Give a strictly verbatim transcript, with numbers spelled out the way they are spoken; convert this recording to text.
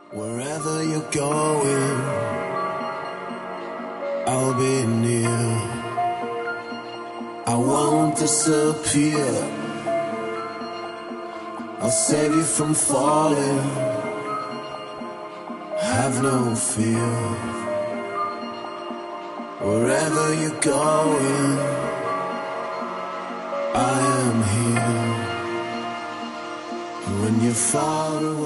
Wherever you're going, I'll be near. I won't disappear. I'll save you from falling. Have no fear. Wherever you're going, I am here. And when you're far away,